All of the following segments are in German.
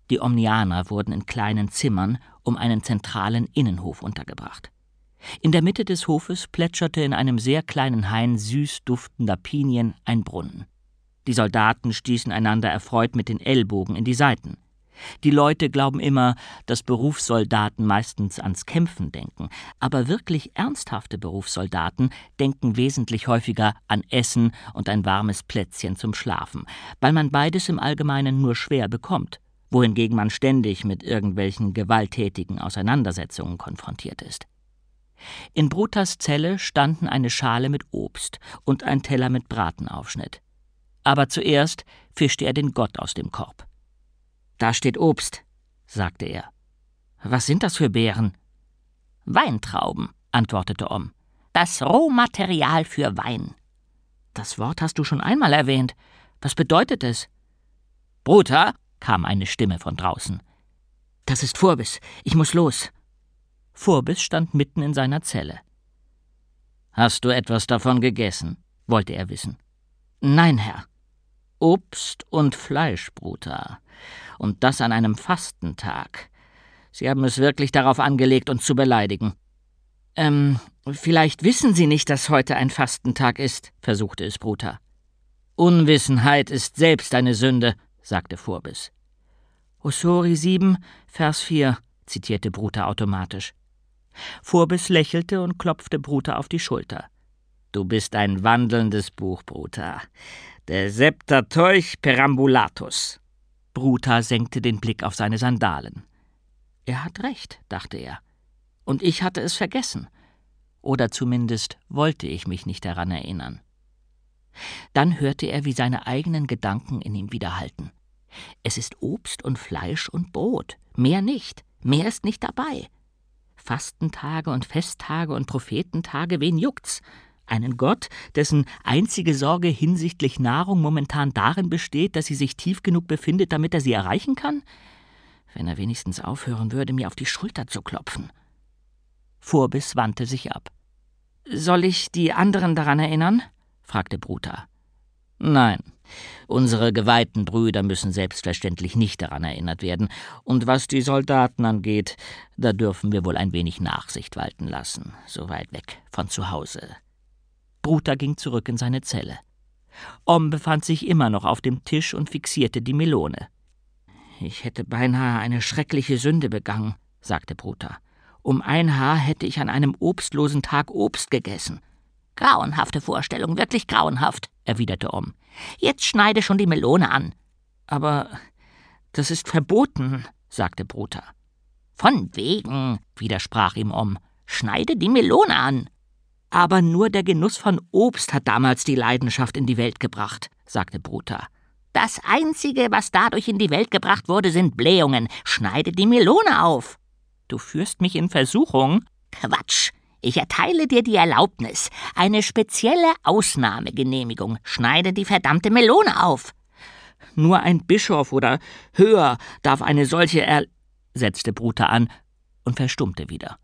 Die Omnianer wurden in kleinen Zimmern um einen zentralen Innenhof untergebracht. In der Mitte des Hofes plätscherte in einem sehr kleinen Hain süß duftender Pinien ein Brunnen. Die Soldaten stießen einander erfreut mit den Ellbogen in die Seiten. Die Leute glauben immer, dass Berufssoldaten meistens ans Kämpfen denken, aber wirklich ernsthafte Berufssoldaten denken wesentlich häufiger an Essen und ein warmes Plätzchen zum Schlafen, weil man beides im Allgemeinen nur schwer bekommt, wohingegen man ständig mit irgendwelchen gewalttätigen Auseinandersetzungen konfrontiert ist. In Brutas Zelle standen eine Schale mit Obst und ein Teller mit Bratenaufschnitt. Aber zuerst fischte er den Gott aus dem Korb. »Da steht Obst«, sagte er. »Was sind das für Beeren?« »Weintrauben«, antwortete Om. »Das Rohmaterial für Wein.« »Das Wort hast du schon einmal erwähnt. Was bedeutet es?« »Bruta«, kam eine Stimme von draußen. »Das ist Furbis. Ich muss los.« Furbis stand mitten in seiner Zelle. »Hast du etwas davon gegessen?« wollte er wissen. »Nein, Herr.« »Obst und Fleisch, Bruta. Und das an einem Fastentag. Sie haben es wirklich darauf angelegt, uns zu beleidigen.« Vielleicht wissen Sie nicht, dass heute ein Fastentag ist«, versuchte es Bruta. »Unwissenheit ist selbst eine Sünde«, sagte Furbis. »Osori 7, Vers 4«, zitierte Bruta automatisch. Furbis lächelte und klopfte Bruta auf die Schulter. »Du bist ein wandelndes Buch, Bruta. Der Septateuch Perambulatus.« Bruta senkte den Blick auf seine Sandalen. »Er hat recht«, dachte er. »Und ich hatte es vergessen. Oder zumindest wollte ich mich nicht daran erinnern.« Dann hörte er, wie seine eigenen Gedanken in ihm widerhallten. »Es ist Obst und Fleisch und Brot. Mehr nicht. Mehr ist nicht dabei. Fastentage und Festtage und Prophetentage, wen juckt's? Einen Gott, dessen einzige Sorge hinsichtlich Nahrung momentan darin besteht, dass sie sich tief genug befindet, damit er sie erreichen kann? Wenn er wenigstens aufhören würde, mir auf die Schulter zu klopfen.« Furbis wandte sich ab. »Soll ich die anderen daran erinnern?« fragte Bruta. »Nein, unsere geweihten Brüder müssen selbstverständlich nicht daran erinnert werden. Und was die Soldaten angeht, da dürfen wir wohl ein wenig Nachsicht walten lassen, so weit weg von zu Hause.« Bruta ging zurück in seine Zelle. Om befand sich immer noch auf dem Tisch und fixierte die Melone. »Ich hätte beinahe eine schreckliche Sünde begangen«, sagte Bruta. »Um ein Haar hätte ich an einem obstlosen Tag Obst gegessen.« »Grauenhafte Vorstellung, wirklich grauenhaft«, erwiderte Om. »Jetzt schneide schon die Melone an.« »Aber das ist verboten«, sagte Bruta. »Von wegen«, widersprach ihm Om. »Schneide die Melone an.« »Aber nur der Genuss von Obst hat damals die Leidenschaft in die Welt gebracht«, sagte Bruta. »Das Einzige, was dadurch in die Welt gebracht wurde, sind Blähungen. Schneide die Melone auf.« »Du führst mich in Versuchung?« »Quatsch. Ich erteile dir die Erlaubnis. Eine spezielle Ausnahmegenehmigung. Schneide die verdammte Melone auf.« »Nur ein Bischof oder höher darf eine solche setzte Bruta an und verstummte wieder.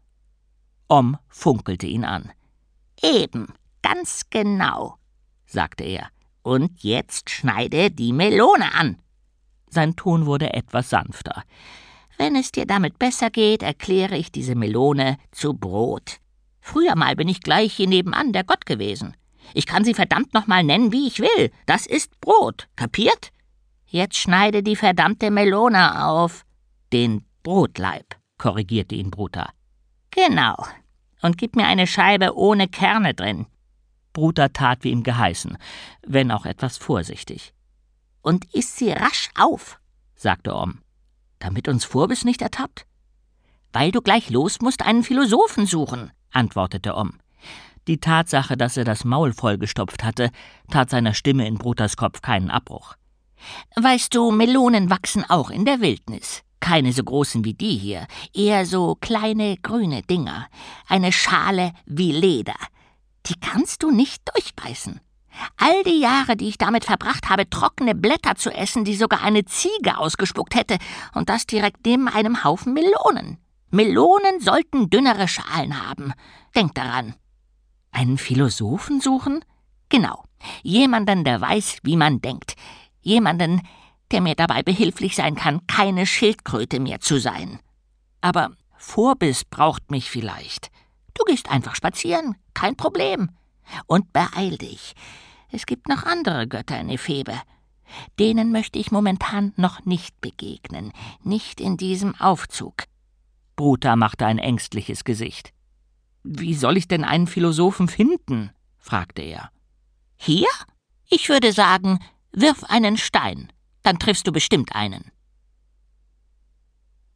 Om funkelte ihn an. »Eben, ganz genau«, sagte er. »Und jetzt schneide die Melone an.« Sein Ton wurde etwas sanfter. »Wenn es dir damit besser geht, erkläre ich diese Melone zu Brot. Früher mal bin ich gleich hier nebenan der Gott gewesen. Ich kann sie verdammt noch mal nennen, wie ich will. Das ist Brot, kapiert? Jetzt schneide die verdammte Melone auf.« »Den Brotleib«, korrigierte ihn Bruta. »Genau. Und gib mir eine Scheibe ohne Kerne drin.« Bruta tat, wie ihm geheißen, wenn auch etwas vorsichtig. »Und iss sie rasch auf«, sagte Om. »Damit uns Furbis nicht ertappt?« »Weil du gleich los musst einen Philosophen suchen«, antwortete Om. Die Tatsache, dass er das Maul vollgestopft hatte, tat seiner Stimme in Brutas Kopf keinen Abbruch. »Weißt du, Melonen wachsen auch in der Wildnis. Keine so großen wie die hier, eher so kleine grüne Dinger. Eine Schale wie Leder. Die kannst du nicht durchbeißen. All die Jahre, die ich damit verbracht habe, trockene Blätter zu essen, die sogar eine Ziege ausgespuckt hätte, und das direkt neben einem Haufen Melonen. Melonen sollten dünnere Schalen haben. Denk daran.« »Einen Philosophen suchen?« »Genau. Jemanden, der weiß, wie man denkt. Jemanden, der mir dabei behilflich sein kann, keine Schildkröte mehr zu sein. Aber Vorbis braucht mich vielleicht. Du gehst einfach spazieren, kein Problem. Und beeil dich. Es gibt noch andere Götter in Ephebe. Denen möchte ich momentan noch nicht begegnen, nicht in diesem Aufzug. Bruta machte ein ängstliches Gesicht. »Wie soll ich denn einen Philosophen finden?« fragte er. »Hier? Ich würde sagen, wirf einen Stein, dann triffst du bestimmt einen.«